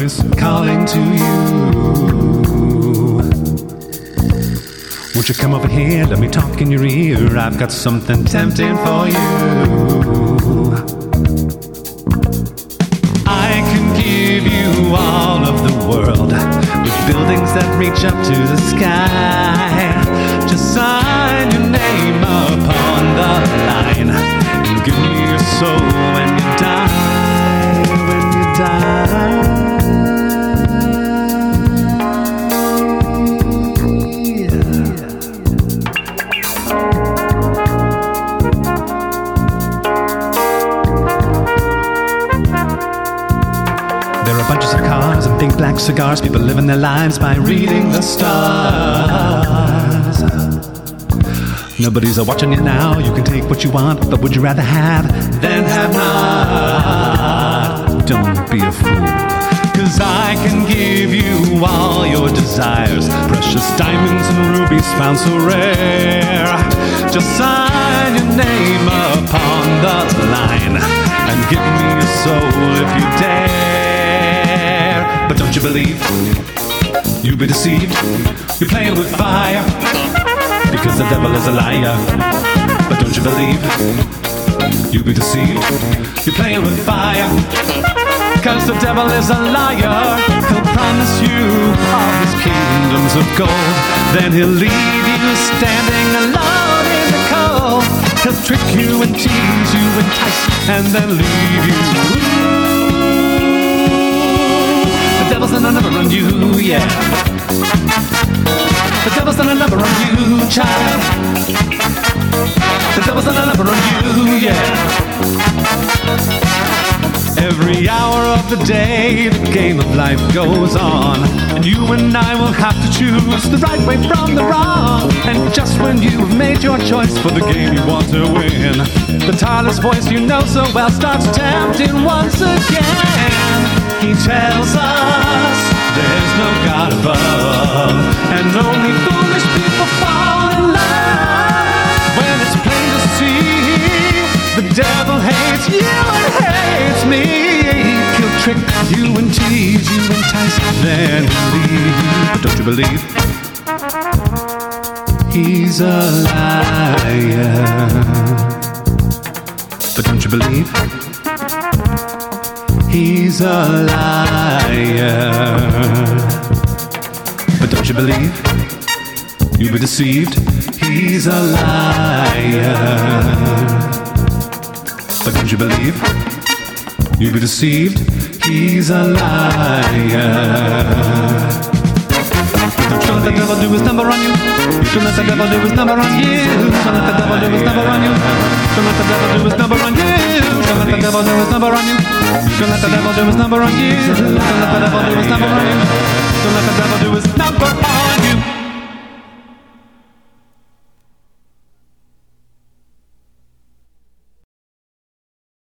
voice calling to you. Won't you come over here, let me talk in your ear. I've got something tempting for you. I can give you all of the world, with buildings that reach up to the sky. Just sign your name upon the line and give me your soul when you die, when you die. There are bunches of cars and big black cigars. People living their lives by reading the stars. Nobody's watching you now. You can take what you want, but would you rather have than have not? Don't be a fool, 'cause I can give you all your desires. Precious diamonds and rubies found so rare. Just sign your name upon the line and give me your soul if you dare. But don't you believe? You'll be deceived. You're playing with fire, because the devil is a liar. But don't you believe? You'll be deceived. You're playing with fire, because the devil is a liar. He'll promise you all his kingdoms of gold, then he'll leave you standing alone in the cold. He'll trick you and tease you, entice, and then leave you. The devil's done a number on you, yeah. The devil's done a number on you, child. The devil's done a number on you, yeah. Every hour of the day, the game of life goes on, and you and I will have to choose the right way from the wrong. And just when you've made your choice for the game you want to win, the tireless voice you know so well starts tempting once again. He tells us there's no God above, and only foolish people fall in love. When it's plain to see, the devil hates you and hates me. He'll trick you and tease you, entice, then leave you. But don't you believe? He's a liar. But don't you believe? He's a liar. But don't you believe? You'll be deceived. He's a liar. But don't you believe? You'll be deceived. He's a liar. Don't let the devil do his number on you. Don't let the devil do his number on you. Don't let the devil do his number on you. Don't let the devil do his number on you. Don't let the devil do his number on you. Don't let the devil do his number on you. Don't let the devil do his number on you. Don't let the devil do his number on you.